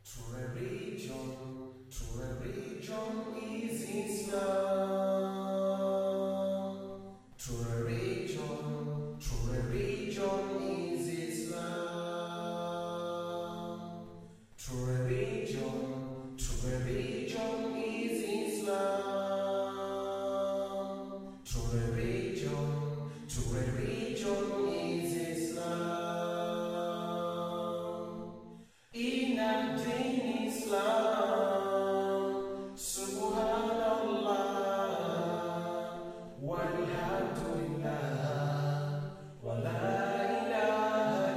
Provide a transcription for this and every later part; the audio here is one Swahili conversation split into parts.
True religion is Islam. True religion is Islam. True religion is Islam. True religion is Islam. In ad-din Islam, Subhanallah, walhamdulillah, wa la ilaha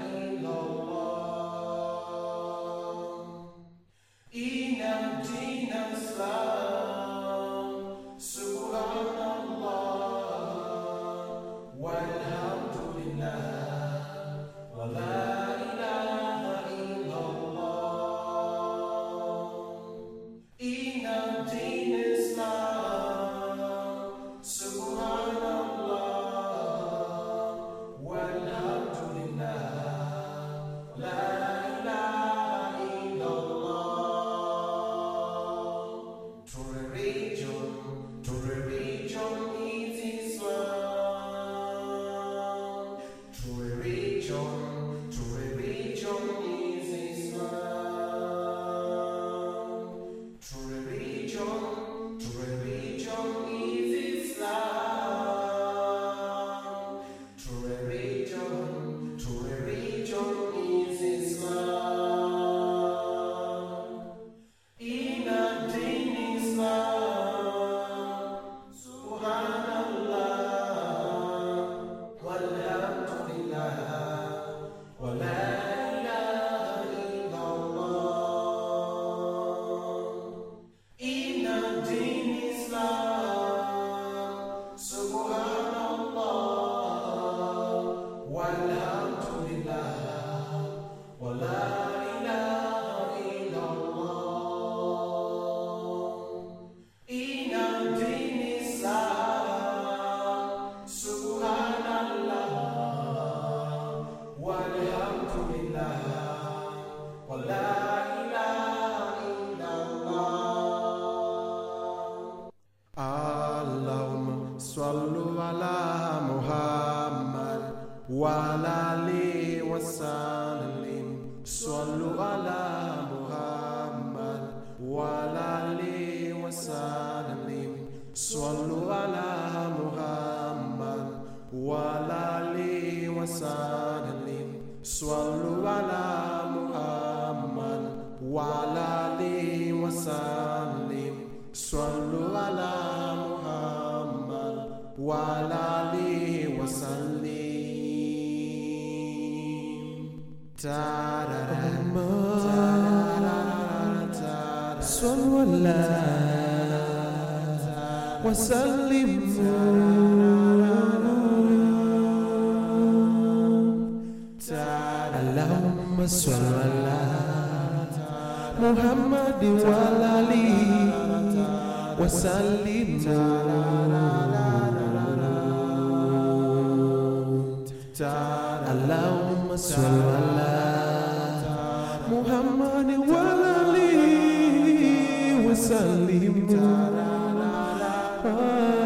illallah. In ad-din Islam, Subhanallah, walhamdulillah, wa la ilaha illallah. In ad-din Islam, Subhanallah, walhamdulillah, la ilaha illallah. True religion is Islam. True religion is Islam. True religion is Islam. True religion is Islam. In ad-din Islam, Subhanallah, walhamdulillah, wa la ilaha illallah. In ad-din Islam, Subhanallah, walhamdulillah, wa la ilaha illallah. In ad-din Islam, Subhanallah, walhamdulillah, wa la ilaha illallah. Allahumma sallu ala Muhammad wa ala alihi wa sallim. Sallu ala Muhammad wa ala alihi wa sallim. Sallu ala Muhammad wa ala alihi wa sallim. Sallu ala Muhammad wa ala alihi wa sallim. Sallu ala Muhammad wa ala alihi wa sallim. Sallu ala wa sallim. Allahumma salli ala Muhammad wa ala alihi wa sallim. Allahumma salli ala Muhammad wa ala alihi wa sallim.